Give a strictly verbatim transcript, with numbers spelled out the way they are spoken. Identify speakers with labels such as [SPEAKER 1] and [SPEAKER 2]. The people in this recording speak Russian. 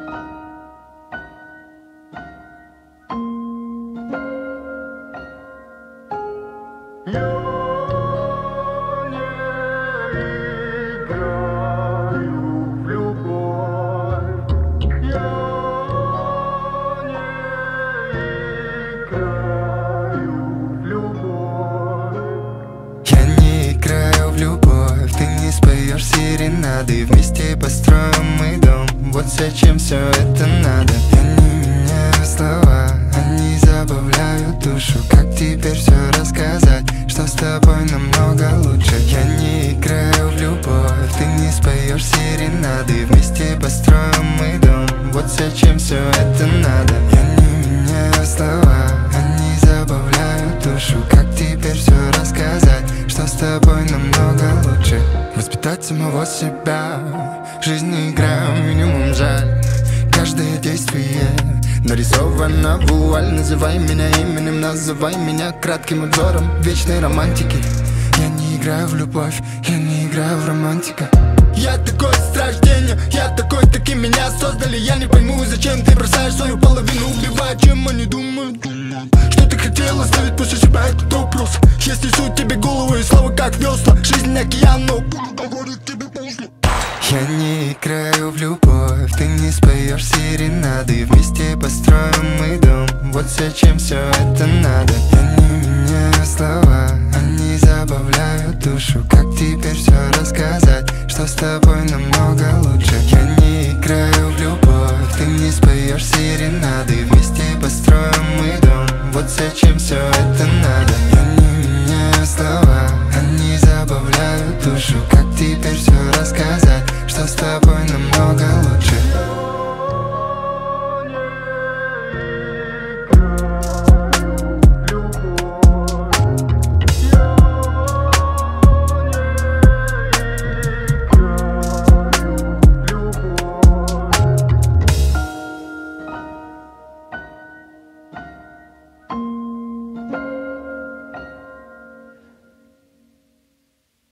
[SPEAKER 1] Серенады, вместе построим мы дом. Вот зачем все это надо. Я не меняю слова, они забавляют душу. Как теперь все рассказать, что с тобой намного лучше. Я не играю в любовь, ты не споешь серенады. Вместе построим мы дом. Вот зачем все это надо. Я не меняю слова, они забавляют душу. Как теперь все рассказать, что с тобой намного лучше. Воспитать самого себя, жизнь игра, минимум жаль. Каждое действие нарисовано вуаль. Называй меня именем, называй меня кратким обзором вечной романтики. Я не играю в любовь, я не играю в романтика. Я такой с рождения, я такой, таким меня создали. Я не пойму, зачем ты бросаешь свою половину, убивая, чем они думают. Что ты хотел оставить после себя, этот вопрос. Если суть тебе голову и слова как весла. Жизнь океан, но говорит тебе поздно. Я не играю в любовь, ты не споешь серенады. Вместе построим мы дом. Вот зачем все это надо. Я не меняю слова, они забавляют душу. Как теперь все рассказать, что с тобой намного лучше. Я не играю